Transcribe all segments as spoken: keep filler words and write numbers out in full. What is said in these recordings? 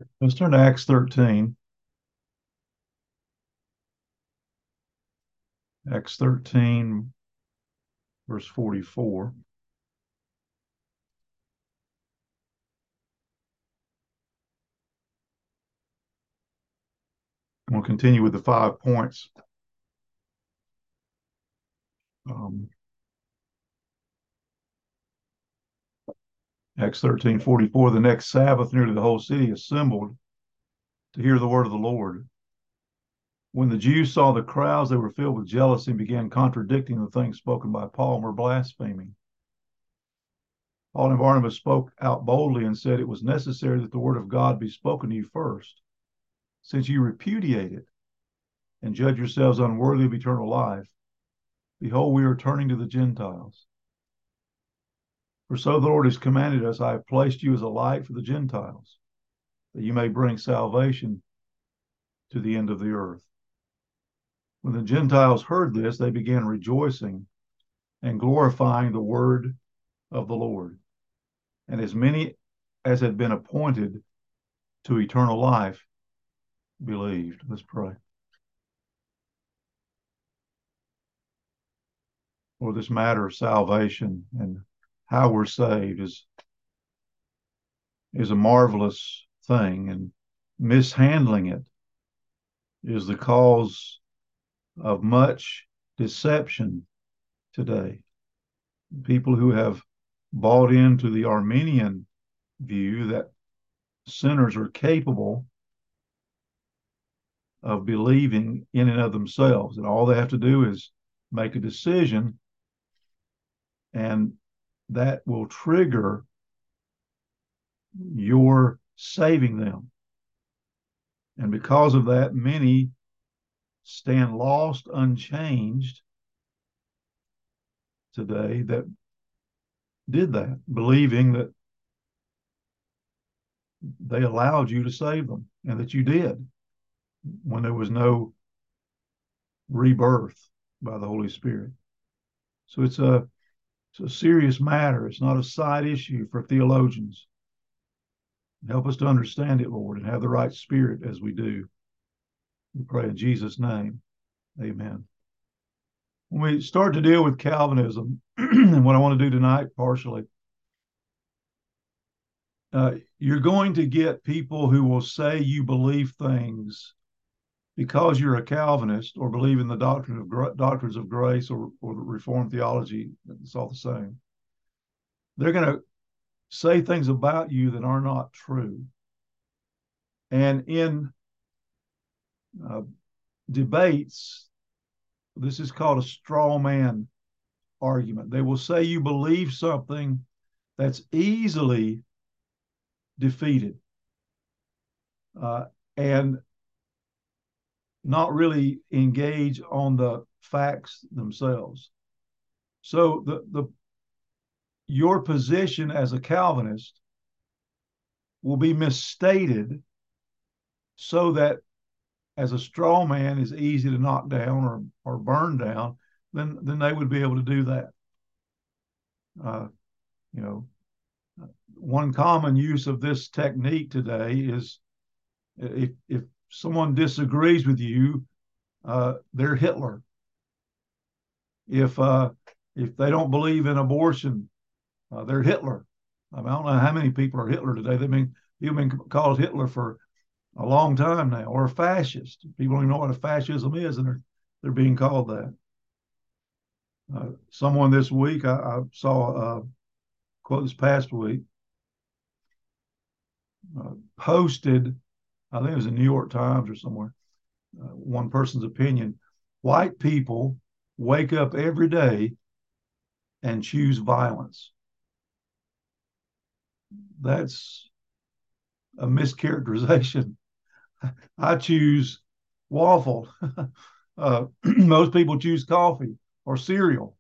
Let's turn to Acts thirteen. Acts thirteen, verse forty-four. We'll continue with the five points. Um, Acts thirteen forty-four. The next Sabbath, nearly the whole city assembled to hear the word of the Lord. When the Jews saw the crowds, they were filled with jealousy and began contradicting the things spoken by Paul and were blaspheming. Paul and Barnabas spoke out boldly and said, "It was necessary that the word of God be spoken to you first. Since you repudiate it and judge yourselves unworthy of eternal life, behold, we are turning to the Gentiles. For so the Lord has commanded us, I have placed you as a light for the Gentiles, that you may bring salvation to the end of the earth." When the Gentiles heard this, they began rejoicing and glorifying the word of the Lord. And as many as had been appointed to eternal life believed. Let's pray. Lord, this matter of salvation and how we're saved is, is a marvelous thing, and mishandling it is the cause of much deception today. People who have bought into the Arminian view that sinners are capable of believing in and of themselves, and all they have to do is make a decision, and that will trigger your saving them. And because of that, many stand lost, unchanged today that did that, believing that they allowed you to save them and that you did when there was no rebirth by the Holy Spirit. So it's a, it's a serious matter. It's not a side issue for theologians. Help us to understand it, Lord, and have the right spirit as we do. We pray in Jesus' name. Amen. When we start to deal with Calvinism, and what I want to do tonight, partially, uh, you're going to get people who will say you believe things because you're a Calvinist or believe in the doctrine of gra- doctrines of grace or, or Reformed theology. It's all the same. They're going to say things about you that are not true. And in uh, debates, this is called a straw man argument. They will say you believe something that's easily defeated uh, and not really engage on the facts themselves. So the, the your position as a Calvinist will be misstated so that as a straw man is easy to knock down or, or burn down, then, then they would be able to do that. Uh, you know, one common use of this technique today is if, if someone disagrees with you, uh, they're Hitler. If uh, if they don't believe in abortion, uh, they're Hitler. I, mean, I don't know how many people are Hitler today. They've been you've been called Hitler for a long time now, or a fascist. People don't even know what a fascism is, and they're they're being called that. Uh, someone this week I, I saw a quote this past week uh, posted. I think it was in New York Times or somewhere. Uh, one person's opinion: white people wake up every day and choose violence. That's a mischaracterization. I choose waffle. uh, most people choose coffee or cereal.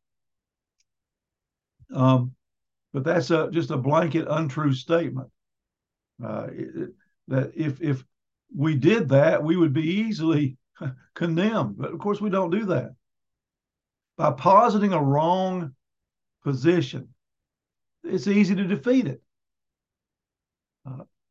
Um, but that's a, just a blanket untrue statement. Uh, it, that if if we did that, we would be easily condemned. But of course, we don't do that. By positing a wrong position, it's easy to defeat it. Uh,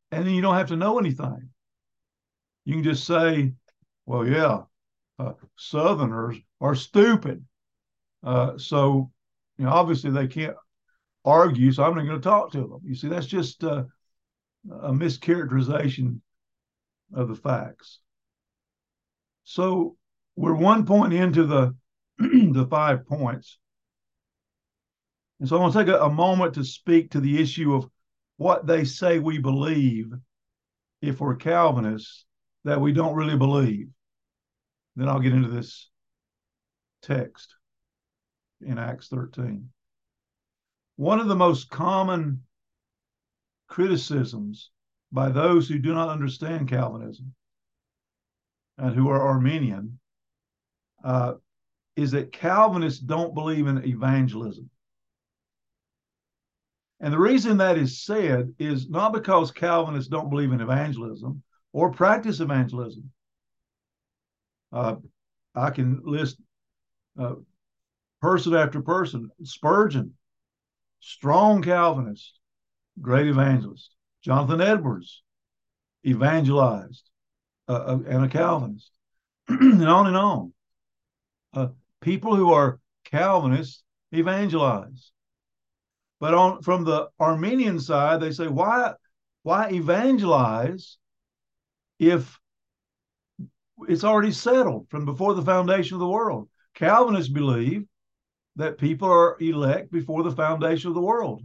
and then you don't have to know anything. You can just say, well, yeah, uh, Southerners are stupid. Uh, so, you know, obviously they can't argue, so I'm not going to talk to them. You see, that's just uh, a mischaracterization of the facts. So we're one point into the the five points. And so I want to take a, a moment to speak to the issue of what they say we believe if we're Calvinists that we don't really believe. Then I'll get into this text in Acts thirteen. One of the most common criticisms by those who do not understand Calvinism and who are Arminian uh, is that Calvinists don't believe in evangelism. And the reason that is said is not because Calvinists don't believe in evangelism or practice evangelism. Uh, I can list uh, person after person. Spurgeon, strong Calvinist, great evangelist. Jonathan Edwards, evangelized uh, and a Calvinist, and on and on. Uh, people who are Calvinists evangelize. But on from the Arminian side, they say, why, why evangelize if it's already settled from before the foundation of the world? Calvinists believe that people are elect before the foundation of the world.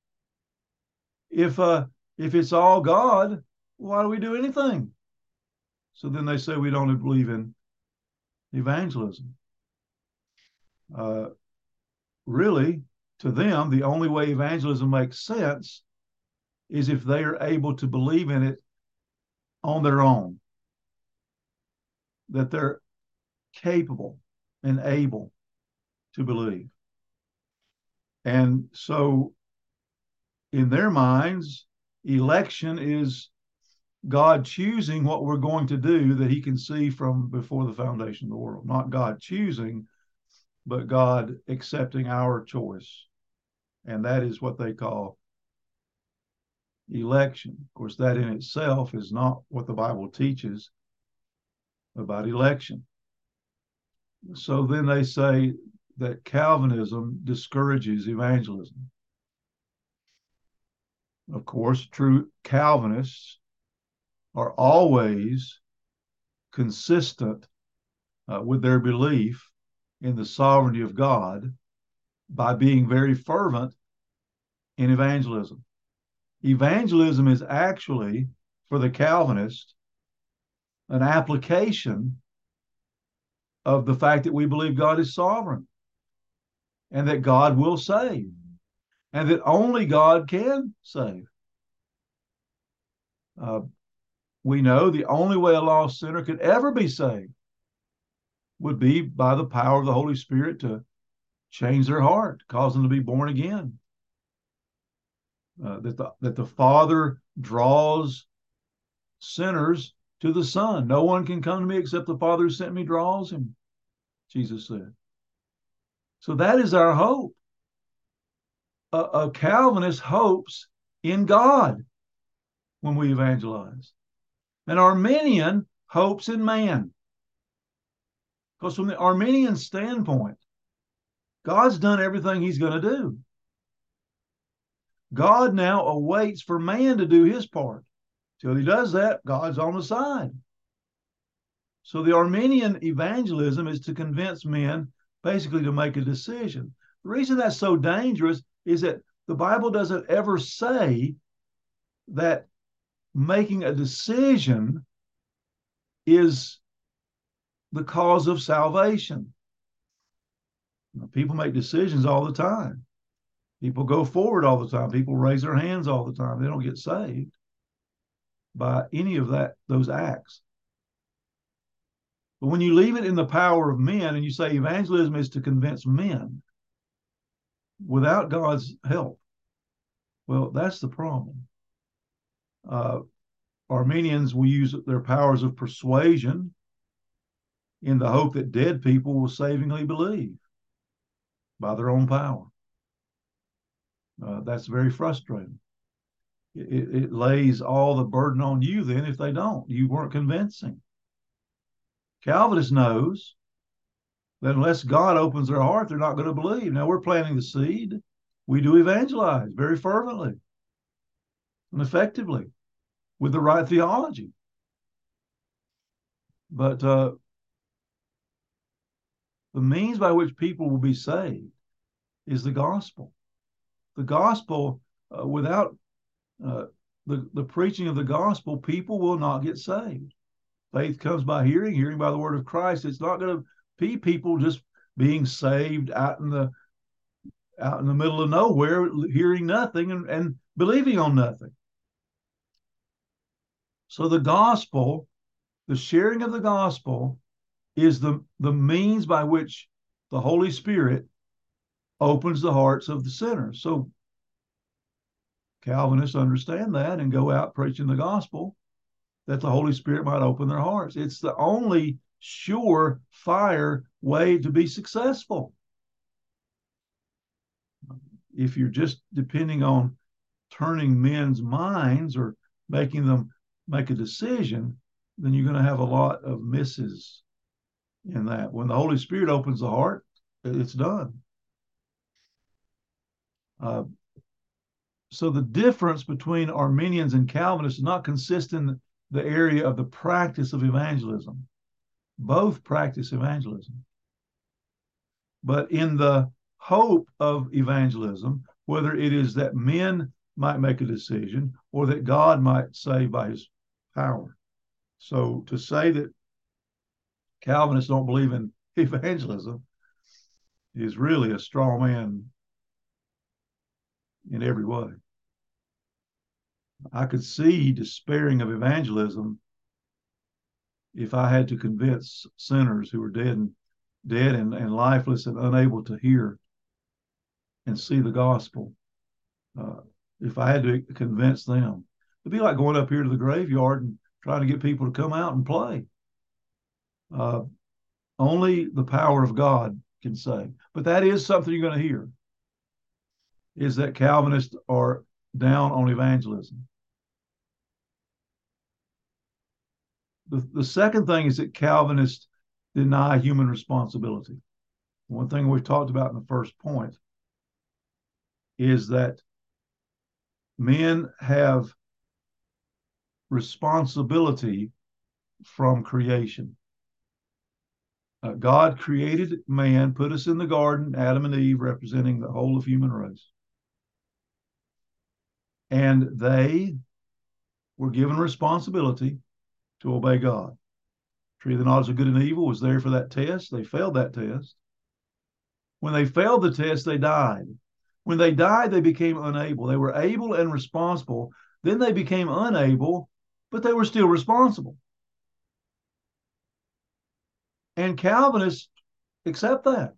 If uh, if it's all God, why do we do anything? So then they say we don't believe in evangelism. Uh, really, to them, the only way evangelism makes sense is if they are able to believe in it on their own, that they're capable and able to believe. And so, in their minds, election is God choosing what we're going to do that he can see from before the foundation of the world. Not God choosing, but God accepting our choice. And that is what they call election. Of course, that in itself is not what the Bible teaches about election. So then they say that Calvinism discourages evangelism. Of course, true Calvinists are always consistent uh, with their belief in the sovereignty of God by being very fervent in evangelism. Evangelism is actually, for the Calvinist, an application of the fact that we believe God is sovereign and that God will save and that only God can save. Uh, we know the only way a lost sinner could ever be saved would be by the power of the Holy Spirit to change their heart, cause them to be born again. Uh, that the that the Father draws sinners to the Son. No one can come to me except the Father who sent me draws him, Jesus said. So that is our hope. A, a Calvinist hopes in God when we evangelize. An Arminian hopes in man. Because from the Arminian standpoint, God's done everything he's going to do. God now awaits for man to do his part. Till he does that, God's on the side. So the Arminian evangelism is to convince men basically to make a decision. The reason that's so dangerous is that the Bible doesn't ever say that making a decision is the cause of salvation. People make decisions all the time. People go forward all the time. People raise their hands all the time. They don't get saved by any of that, those acts. But when you leave it in the power of men and you say evangelism is to convince men without God's help, well, that's the problem. Uh, Arminians will use their powers of persuasion in the hope that dead people will savingly believe by their own power. Uh, that's very frustrating. It, it lays all the burden on you then if they don't. You weren't convincing. Calvinist knows that unless God opens their heart, they're not going to believe. Now, we're planting the seed. We do evangelize very fervently and effectively with the right theology. But uh, the means by which people will be saved is the gospel. The gospel, uh, without uh, the, the preaching of the gospel, people will not get saved. Faith comes by hearing, hearing by the word of Christ. It's not going to be people just being saved out in the out in the middle of nowhere, hearing nothing and, and believing on nothing. So the gospel, the sharing of the gospel, is the, the means by which the Holy Spirit opens the hearts of the sinners. So Calvinists understand that and go out preaching the gospel that the Holy Spirit might open their hearts. It's the only sure fire way to be successful. If you're just depending on turning men's minds or making them make a decision, then you're going to have a lot of misses in that. When the Holy Spirit opens the heart, it's done. Uh, so the difference between Arminians and Calvinists does not consist in the area of the practice of evangelism. Both practice evangelism. But in the hope of evangelism, whether it is that men might make a decision or that God might save by his power. So to say that Calvinists don't believe in evangelism is really a straw man in every way. I could see despairing of evangelism if I had to convince sinners who were dead and dead and, and lifeless and unable to hear and see the gospel. Uh, if I had to convince them, it'd be like going up here to the graveyard and trying to get people to come out and play. Uh, only the power of God can save. But that is something you're going to hear, is that Calvinists are down on evangelism. The, the second thing is that Calvinists deny human responsibility. One thing we've talked about in the first point is that men have responsibility from creation. Uh, God created man, put us in the garden, Adam and Eve, representing the whole of human race. And they were given responsibility to obey God. Tree of the knowledge of good and evil was there for that test. They failed that test. When they failed the test, they died. When they died, they became unable. They were able and responsible. Then they became unable, but they were still responsible. And Calvinists accept that.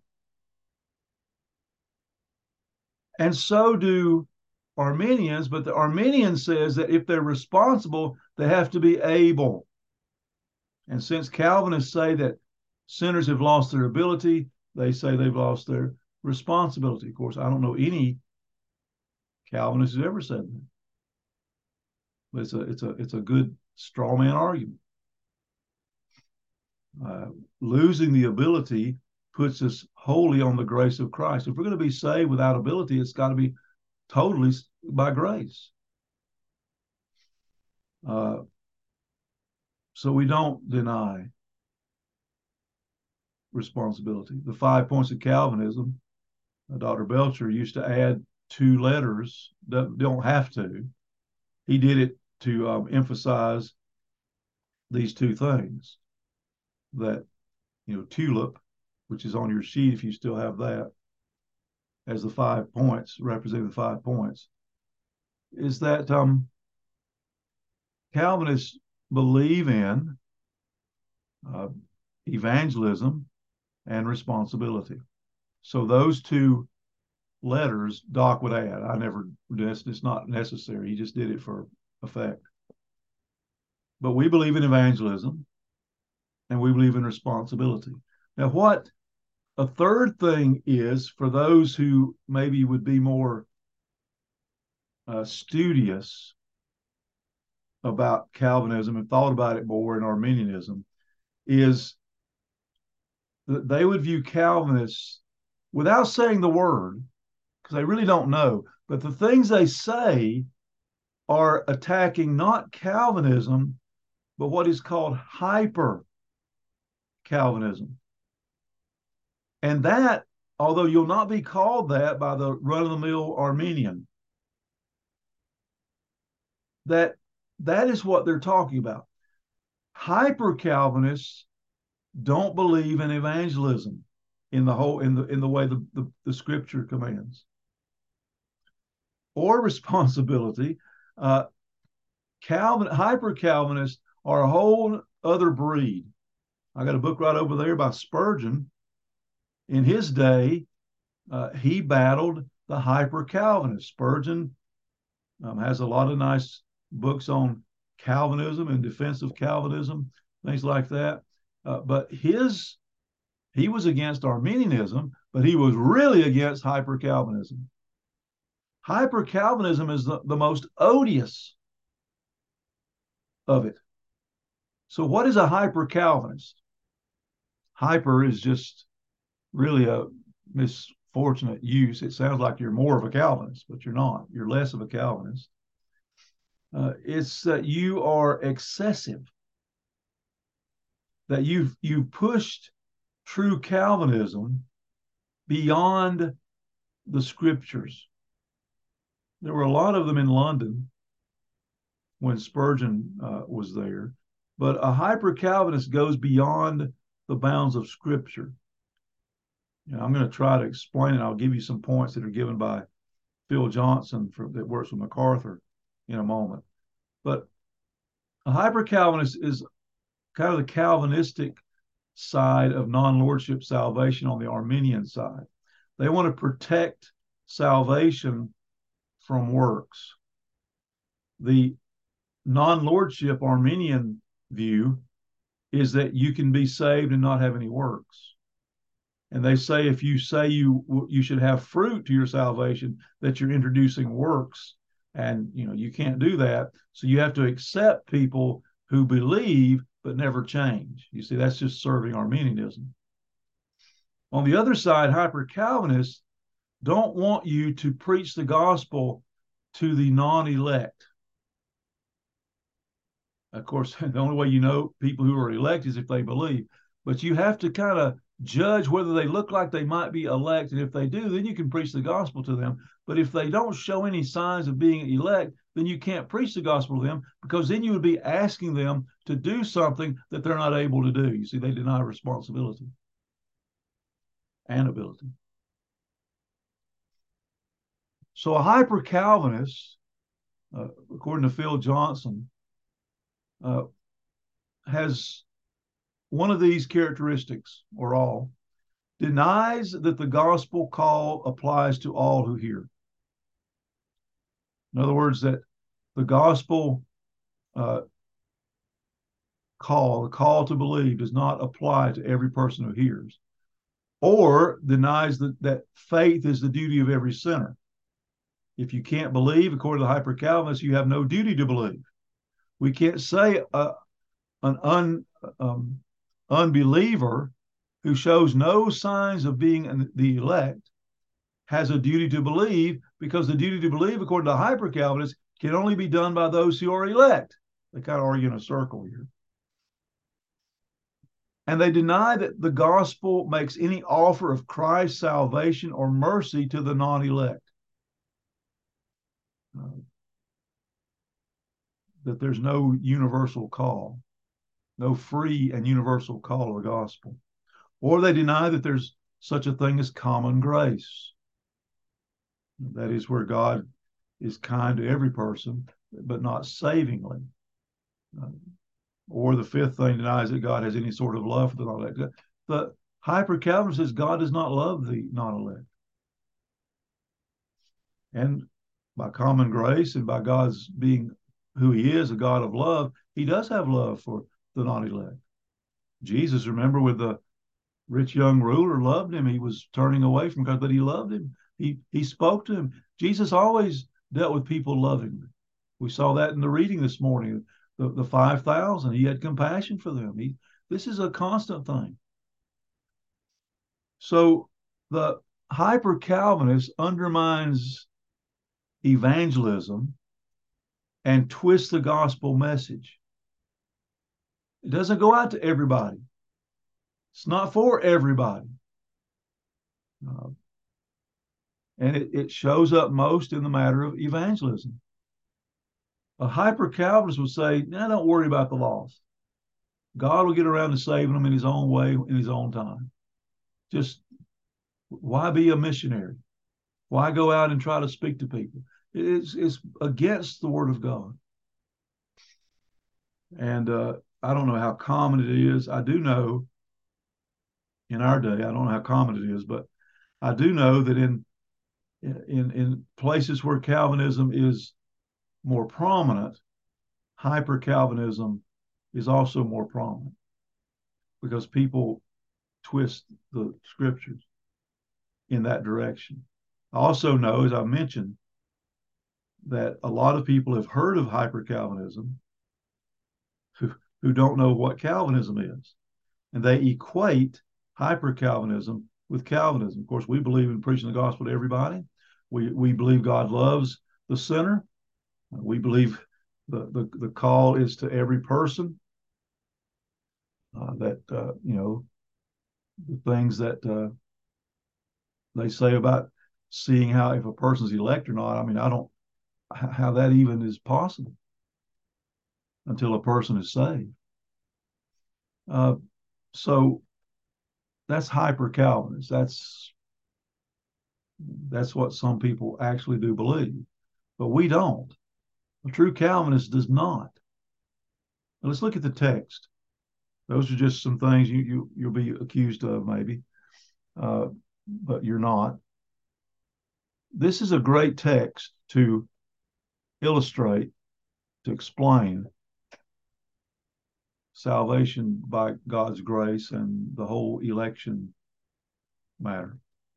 And so do Arminians, but the Arminian says that if they're responsible, they have to be able. And since Calvinists say that sinners have lost their ability, they say they've lost their responsibility. Of course, I don't know any Calvinist who's ever said that. But it's a it's a it's a good straw man argument. Uh, losing the ability puts us wholly on the grace of Christ. If we're going to be saved without ability, it's got to be totally by grace. Uh, so we don't deny responsibility. The five points of Calvinism, uh, Doctor Belcher used to add two letters that don't have to. He did it to um, emphasize these two things, that, you know, TULIP, which is on your sheet if you still have that, as the five points, representing the five points, is that um, Calvinists believe in uh, evangelism and responsibility. So those two letters Doc would add. I never, it's not necessary. He just did it for effect. But we believe in evangelism and we believe in responsibility. Now, what a third thing is for those who maybe would be more uh, studious about Calvinism and thought about it more in Arminianism is that they would view Calvinists without saying the word, because they really don't know, but the things they say are attacking not Calvinism, but what is called hyper Calvinism. And that, although you'll not be called that by the run-of-the-mill Arminian, that that is what they're talking about. Hyper Calvinists don't believe in evangelism in the whole in the in the way the, the, the scripture commands or responsibility. uh Calvin hyper Calvinists are a whole other breed. I got a book right over there by Spurgeon. In his day, uh, he battled the hyper Calvinists. Spurgeon um, has a lot of nice books on Calvinism and defense of Calvinism, things like that. Uh, but his he was against Arminianism, but he was really against hyper Calvinism. Hyper Calvinism is the, the most odious of it. So, what is a hyper Calvinist? Hyper is just really a misfortunate use. It sounds like you're more of a Calvinist, but you're not. You're less of a Calvinist. Uh, it's that you are excessive, that you've you've pushed true Calvinism beyond the scriptures. There were a lot of them in London when Spurgeon uh, was there, but a hyper Calvinist goes beyond the bounds of scripture. You know, I'm going to try to explain it. I'll give you some points that are given by Phil Johnson for, that works with MacArthur in a moment. But a hyper Calvinist is kind of the Calvinistic side of non-lordship salvation on the Arminian side. They want to protect salvation from works. The non-lordship Arminian view is that you can be saved and not have any works. And they say if you say you you should have fruit to your salvation, that you're introducing works, and you know you can't do that. So you have to accept people who believe but never change. You see, that's just serving Arminianism. On the other side, hyper Calvinists don't want you to preach the gospel to the non-elect. Of course, the only way you know people who are elect is if they believe. But you have to kind of judge whether they look like they might be elect. And if they do, then you can preach the gospel to them. But if they don't show any signs of being elect, then you can't preach the gospel to them, because then you would be asking them to do something that they're not able to do. You see, they deny responsibility and ability. So a hyper Calvinist, uh, according to Phil Johnson, uh, has one of these characteristics, or all: denies that the gospel call applies to all who hear. In other words, that the gospel uh, call, the call to believe, does not apply to every person who hears, or denies that, that faith is the duty of every sinner. If you can't believe, according to the hyper Calvinists, you have no duty to believe. We can't say uh, an un, um, unbeliever who shows no signs of being the elect has a duty to believe, because the duty to believe, according to hyper Calvinists, can only be done by those who are elect. They kind of argue in a circle here. And they deny that the gospel makes any offer of Christ's salvation or mercy to the non-elect. Uh, that there's no universal call, no free and universal call of the gospel. Or they deny that there's such a thing as common grace. That is where God is kind to every person, but not savingly. Uh, or the fifth thing denies that God has any sort of love for the non-elect. The hyper Calvinist says God does not love the non-elect. And by common grace and by God's being who he is, a God of love, he does have love for the non-elect. Jesus, remember, with the rich young ruler, loved him. He was turning away from God, but he loved him. He he spoke to him. Jesus always dealt with people lovingly. We saw that in the reading this morning. The, the five thousand, he had compassion for them. He, this is a constant thing. So the hyper-Calvinist undermines evangelism and twists the gospel message. It doesn't go out to everybody. It's not for everybody. Uh, and it, it shows up most in the matter of evangelism. A hyper-Calvinist would say, no, don't worry about the lost. God will get around to saving them in his own way, in his own time. Just why be a missionary? Why go out and try to speak to people? It's, it's against the word of God. And uh, I don't know how common it is. I do know in our day, I don't know how common it is, but I do know that in in in places where Calvinism is more prominent, hyper-Calvinism is also more prominent because people twist the scriptures in that direction. I also know, as I mentioned, that a lot of people have heard of hyper-Calvinism who, who don't know what Calvinism is. And they equate hyper-Calvinism with Calvinism. Of course, we believe in preaching the gospel to everybody. We, we believe God loves the sinner. We believe the, the, the call is to every person. Uh, that, uh, you know, the things that uh, they say about seeing how if a person's elect or not, I mean, I don't, how that even is possible until a person is saved. Uh, so that's hyper-Calvinist. That's that's what some people actually do believe, but we don't. A true Calvinist does not. Now let's look at the text. Those are just some things you, you you'll be accused of maybe, uh, but you're not. This is a great text to illustrate, to explain salvation by God's grace and the whole election matter.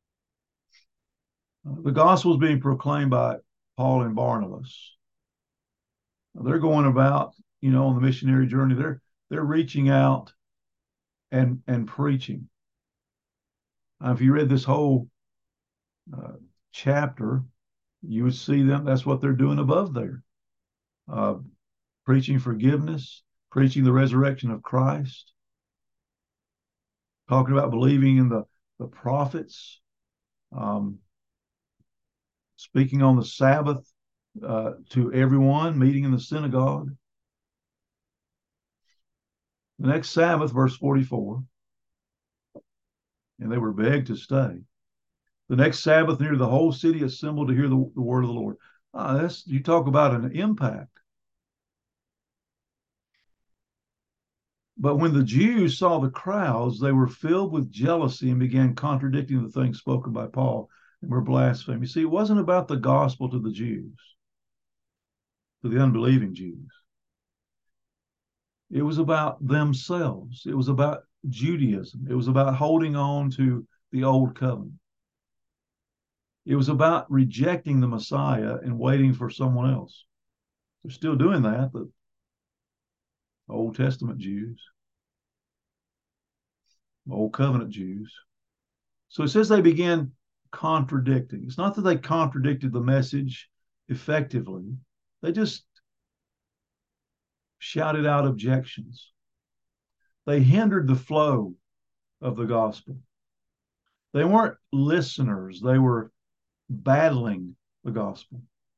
Uh, the gospel is being proclaimed by Paul and Barnabas. They're going about, you know, on the missionary journey. They're they're reaching out and and preaching. Uh, if you read this whole uh, chapter, you would see them. That's what they're doing above there, uh, preaching forgiveness, preaching the resurrection of Christ, talking about believing in the the prophets, um, speaking on the Sabbath uh, to everyone, meeting in the synagogue. The next Sabbath, verse forty-four, and they were begged to stay. The next Sabbath, near the whole city assembled to hear the, the word of the Lord. Ah, that's, you talk about an impact. But when the Jews saw the crowds, they were filled with jealousy and began contradicting the things spoken by Paul and were blaspheming. You see, it wasn't about the gospel to the Jews, to the unbelieving Jews. It was about themselves. It was about Judaism. It was about holding on to the old covenant. It was about rejecting the Messiah and waiting for someone else. They're still doing that, the Old Testament Jews, Old Covenant Jews. So it says they began contradicting. It's not that they contradicted the message effectively. They just shouted out objections. They hindered the flow of the gospel. They weren't listeners. They were battling the gospel.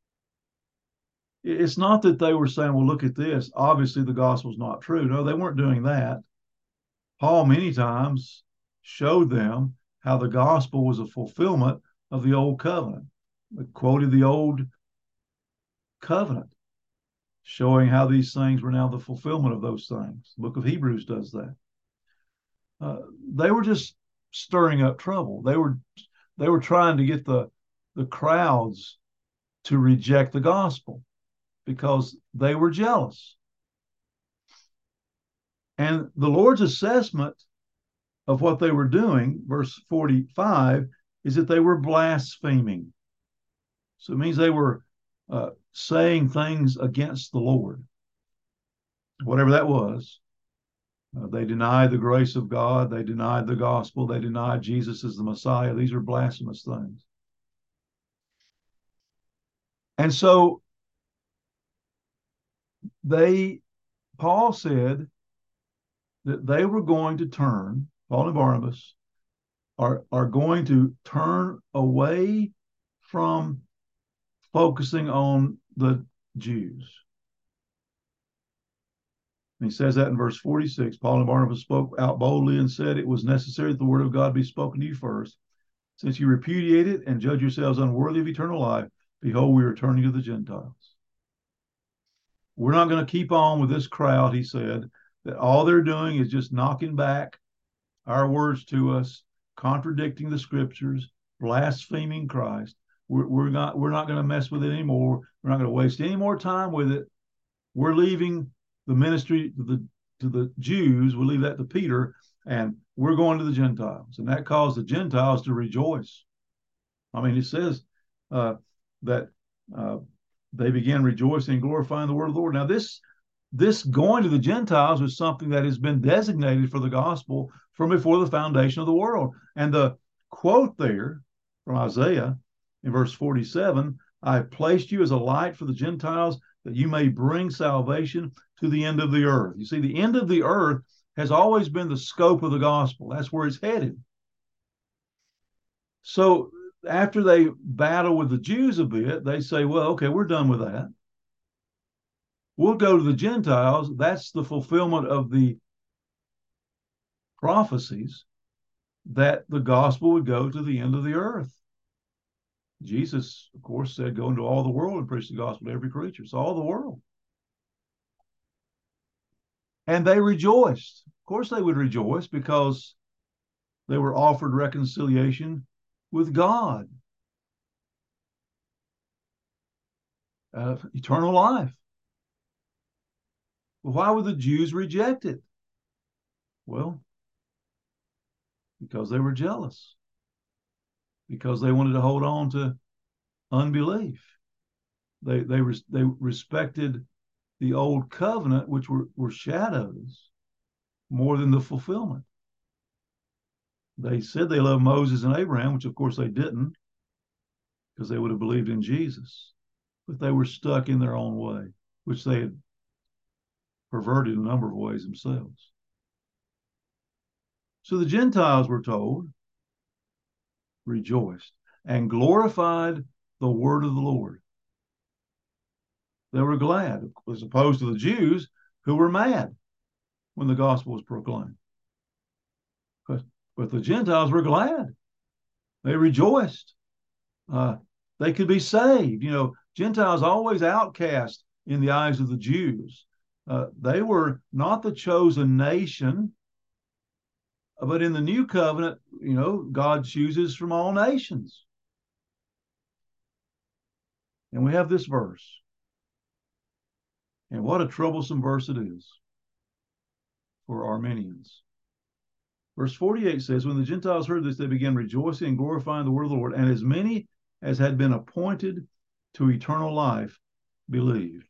It's not that they were saying, well, look at this. Obviously, the gospel is not true. No, they weren't doing that. Paul many times showed them how the gospel was a fulfillment of the old covenant. They quoted the old covenant, showing how these things were now the fulfillment of those things. The book of Hebrews does that. Uh, they were just stirring up trouble. They were they were trying to get the the crowds to reject the gospel because they were jealous. And the Lord's assessment of what they were doing, verse forty-five, is that they were blaspheming. So it means they were uh, saying things against the Lord, whatever that was. Uh, they denied the grace of God. They denied the gospel. They denied Jesus as the Messiah. These are blasphemous things. And so they, Paul said that they were going to turn, Paul and Barnabas are, are going to turn away from focusing on the Jews. And he says that in verse forty-six. Paul and Barnabas spoke out boldly and said, it was necessary that the word of God be spoken to you first. Since you repudiate it and judge yourselves unworthy of eternal life, behold, we are turning to the Gentiles. We're not going to keep on with this crowd, he said, that all they're doing is just knocking back our words to us, contradicting the scriptures, blaspheming Christ. We're, we're not we're not going to mess with it anymore. We're not going to waste any more time with it. We're leaving the ministry to the to the Jews. We'll leave that to Peter, and we're going to the Gentiles. And that caused the Gentiles to rejoice. I mean, it says uh, that uh, they began rejoicing and glorifying the word of the Lord. Now, this this going to the Gentiles was something that has been designated for the gospel from before the foundation of the world. And the quote there from Isaiah in verse forty-seven, I have placed you as a light for the Gentiles, that you may bring salvation to the end of the earth. You see, the end of the earth has always been the scope of the gospel. That's where it's headed. So after they battle with the Jews a bit, they say, well, okay, we're done with that. We'll go to the Gentiles. That's the fulfillment of the prophecies that the gospel would go to the end of the earth. Jesus, of course, said, go into all the world and preach the gospel to every creature. It's all the world. And they rejoiced. Of course, they would rejoice because they were offered reconciliation with God, uh, eternal life. Well, why would the Jews reject it? Well, because they were jealous, because they wanted to hold on to unbelief. They they they respected the old covenant, which were, were shadows, more than the fulfillment. They said they loved Moses and Abraham, which of course they didn't, because they would have believed in Jesus. But they were stuck in their own way, which they had perverted in a number of ways themselves. So the Gentiles were told, rejoiced, and glorified the word of the Lord. They were glad, as opposed to the Jews who were mad when the gospel was proclaimed. But, but the Gentiles were glad. They rejoiced. Uh, they could be saved. You know, Gentiles always outcast in the eyes of the Jews. Uh, they were not the chosen nation, but in the new covenant, you know, God chooses from all nations. And we have this verse. And what a troublesome verse it is for Arminians. Verse forty-eight says, when the Gentiles heard this, they began rejoicing and glorifying the word of the Lord, and as many as had been appointed to eternal life believed.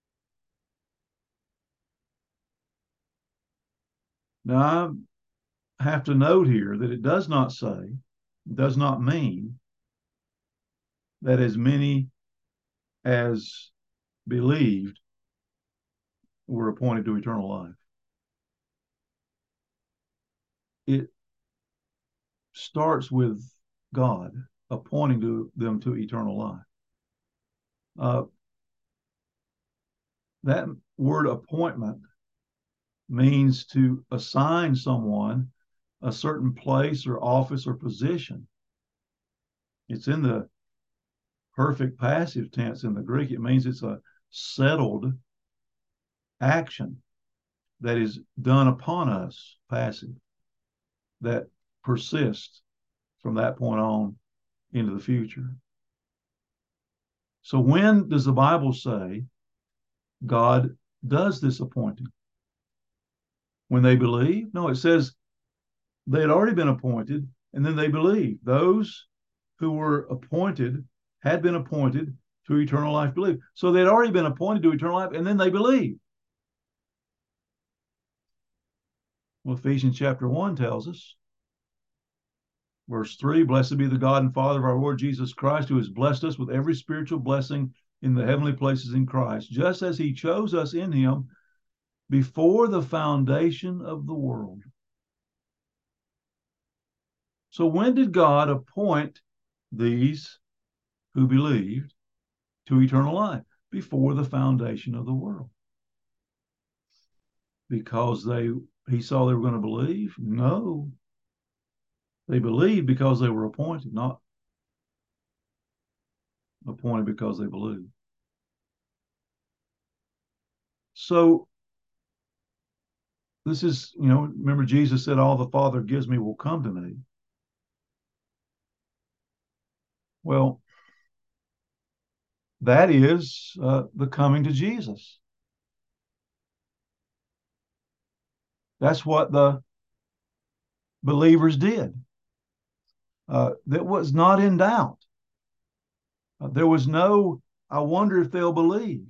Now, I have to note here that it does not say, does not mean that as many as believed were appointed to eternal life. It starts with God appointing to them to eternal life. Uh, that word appointment means to assign someone a certain place or office or position. It's in the perfect passive tense in the Greek. It means it's a settled action that is done upon us, passive, that persists from that point on into the future. So when does the Bible say God does this appointing? When they believe? No, it says they had already been appointed, and then they believed. Those who were appointed had been appointed to eternal life believe. So they'd already been appointed to eternal life, and then they believed. Well, Ephesians chapter one tells us, verse three, blessed be the God and Father of our Lord Jesus Christ, who has blessed us with every spiritual blessing in the heavenly places in Christ, just as he chose us in him before the foundation of the world. So when did God appoint these who believed to eternal life? Before the foundation of the world. Because they he saw they were going to believe? No. They believed because they were appointed, not appointed because they believed. So this is, you know, remember Jesus said, all the Father gives me will come to me. Well, that is uh, the coming to Jesus. That's what the believers did. Uh, that was not in doubt. Uh, there was no, I wonder if they'll believe.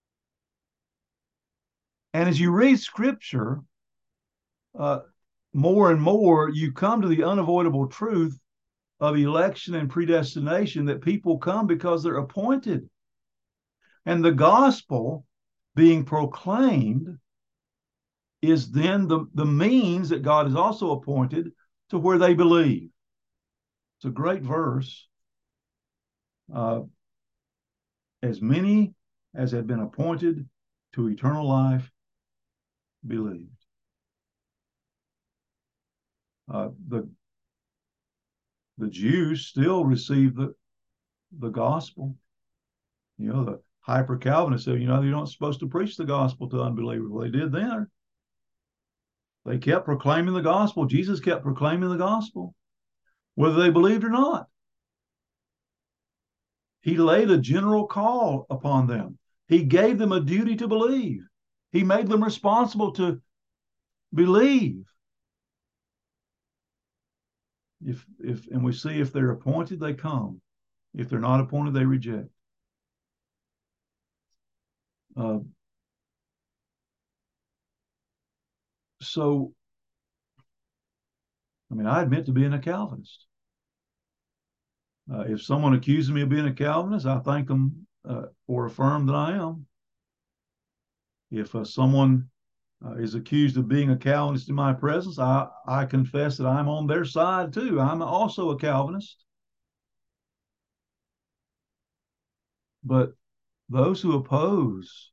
And as you read Scripture, uh, more and more, you come to the unavoidable truth of election and predestination, that people come because they're appointed. And the gospel being proclaimed is then the, the means that God has also appointed to where they believe. It's a great verse. Uh, as many as have been appointed to eternal life believed. Uh, the the Jews still receive the the gospel. You know, the hyper Calvinists said, you know, you're not supposed to preach the gospel to unbelievers. Well, they did then. They kept proclaiming the gospel. Jesus kept proclaiming the gospel, whether they believed or not. He laid a general call upon them. He gave them a duty to believe. He made them responsible to believe. If, if, and we see if they're appointed, they come. If they're not appointed, they reject. Uh, so, I mean, I admit to being a Calvinist. Uh, if someone accuses me of being a Calvinist, I thank them uh, or affirm that I am. If uh, someone uh, is accused of being a Calvinist in my presence, I, I confess that I'm on their side too. I'm also a Calvinist. But those who oppose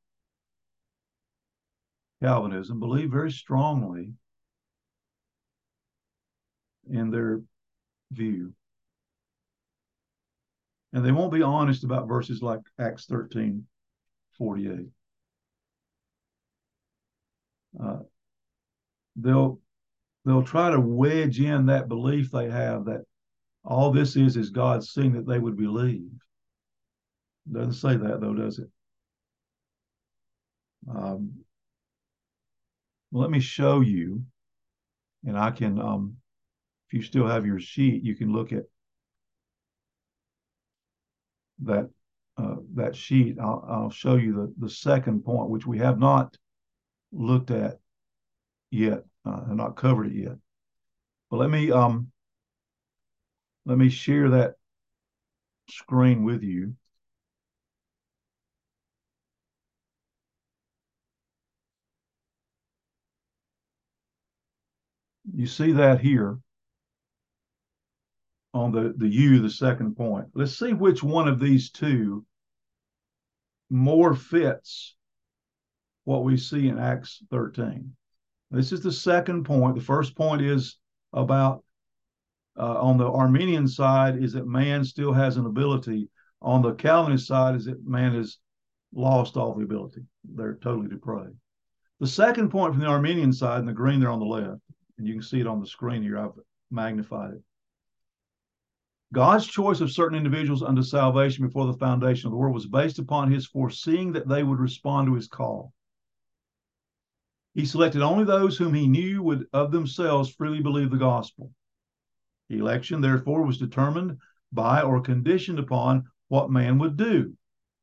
Calvinism believe very strongly in their view. And they won't be honest about verses like Acts thirteen forty-eight. Uh, they'll they'll try to wedge in that belief they have that all this is is God seeing that they would believe. It doesn't say that though, does it? Um, let me show you, and I can, um, if you still have your sheet, you can look at that uh, that sheet. I'll, I'll show you the, the second point, which we have not looked at yet, uh, have not covered it yet. But let me um, let me share that screen with you. You see that here on the, the U, the second point. Let's see which one of these two more fits what we see in Acts thirteen. This is the second point. The first point is about, uh, on the Arminian side, is that man still has an ability. On the Calvinist side is that man has lost all the ability. They're totally depraved. The second point from the Arminian side, in the green there on the left, and you can see it on the screen here, I've magnified it. God's choice of certain individuals unto salvation before the foundation of the world was based upon his foreseeing that they would respond to his call. He selected only those whom he knew would of themselves freely believe the gospel. Election, therefore, was determined by or conditioned upon what man would do.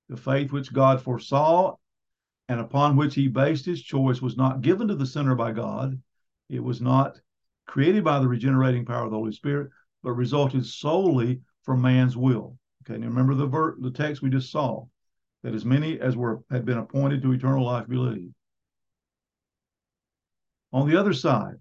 The faith which God foresaw and upon which he based his choice was not given to the sinner by God. It was not created by the regenerating power of the Holy Spirit, but resulted solely from man's will. Okay, now remember the ver- the text we just saw, that as many as were had been appointed to eternal life believed. On the other side,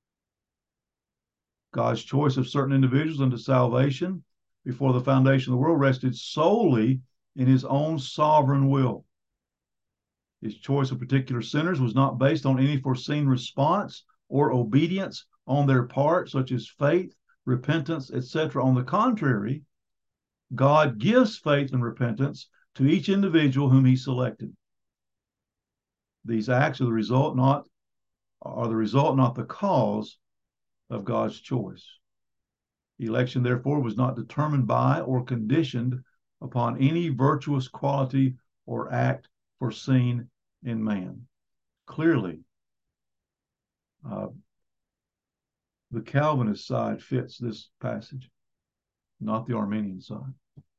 God's choice of certain individuals unto salvation before the foundation of the world rested solely in his own sovereign will. His choice of particular sinners was not based on any foreseen response or obedience on their part, such as faith, repentance, et cetera. On the contrary, God gives faith and repentance to each individual whom he selected. These acts are the result, not are the result, not the cause of God's choice. Election, therefore, was not determined by or conditioned upon any virtuous quality or act foreseen in man. Clearly, uh, the Calvinist side fits this passage, not the Arminian side.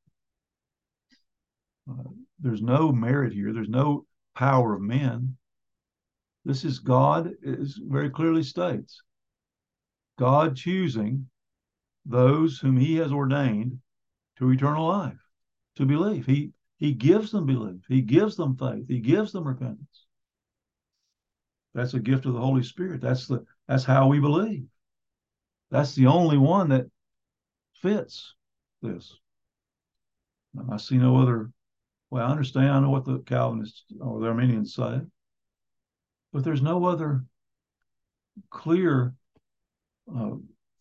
Uh, there's no merit here. There's no power of men. This is God, it very clearly states, God choosing those whom he has ordained to eternal life, to believe. He, he gives them belief. He gives them faith. He gives them repentance. That's a gift of the Holy Spirit. That's the that's how we believe. That's the only one that fits this. Now, I see no other. Well, I understand. I know what the Calvinists or the Arminians say, but there's no other clear uh,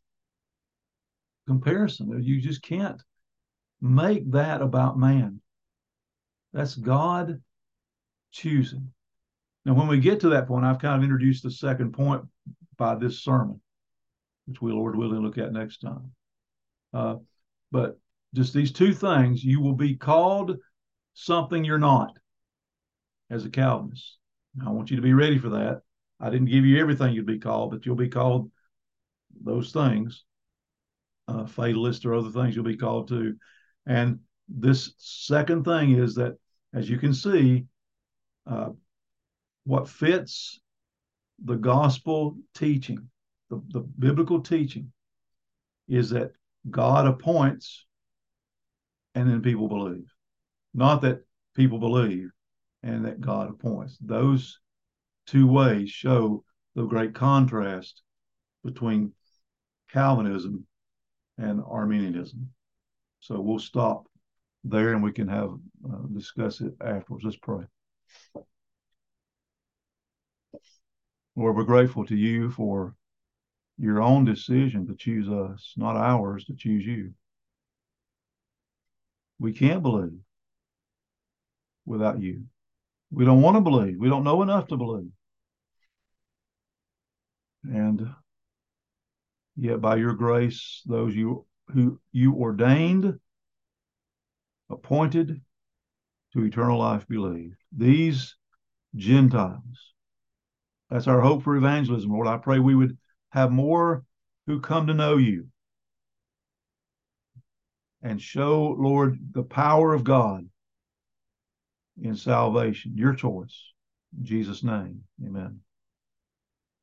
comparison. You just can't make that about man. That's God choosing. Now, when we get to that point, I've kind of introduced the second point by this sermon, which we, Lord willing, look at next time. Uh, but just these two things, you will be called something you're not as a Calvinist. Now, I want you to be ready for that. I didn't give you everything you'd be called, but you'll be called those things. Uh, fatalist or other things you'll be called to. And this second thing is that, as you can see, uh, what fits the gospel teaching, the, the biblical teaching, is that God appoints and then people believe. Not that people believe and that God appoints. Those two ways show the great contrast between Calvinism and Arminianism. So we'll stop there and we can have uh, discuss it afterwards. Let's pray. Lord, we're grateful to you for your own decision to choose us, not ours to choose you. We can't believe without you. We don't want to believe. We don't know enough to believe. And yet by your grace, those you who you ordained, appointed to eternal life believed. These Gentiles, that's our hope for evangelism, Lord. I pray we would have more who come to know you and show, Lord, the power of God in salvation, your choice. In Jesus' name, amen.